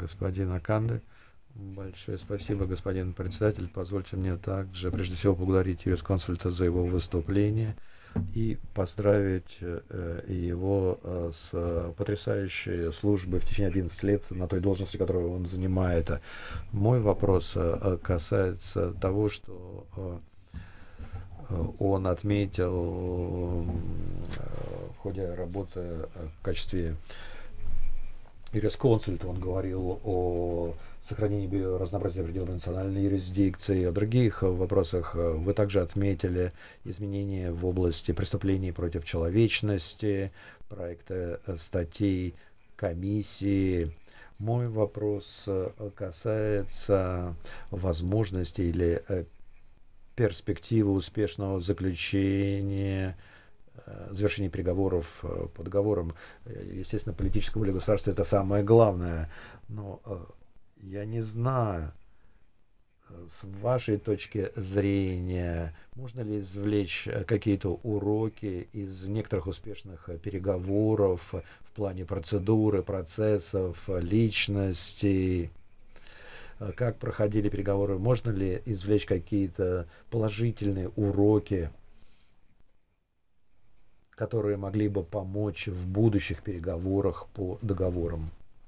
господин Аканды. Большое спасибо, господин председатель. Позвольте мне также, прежде всего, поблагодарить юрисконсульта за его выступление и поздравить его с потрясающей службой в течение 11 лет на той должности, которую он занимает. Мой вопрос касается того, что он отметил в ходе работы в качестве юрисконсульта. Он говорил о сохранении биоразнообразия в пределах национальной юрисдикции, о других вопросах. Вы также отметили изменения в области преступлений против человечности, проекта статей комиссии. Мой вопрос касается возможности или перспективы успешного заключения завершения переговоров по договорам. Естественно, политическая воля государства это самое главное. Но я не знаю, с вашей точки зрения, можно ли извлечь какие-то уроки из некоторых успешных переговоров в плане процедуры, процессов, личностей? Как проходили переговоры? Можно ли извлечь какие-то положительные уроки, которые могли бы помочь в будущих переговорах по договорам?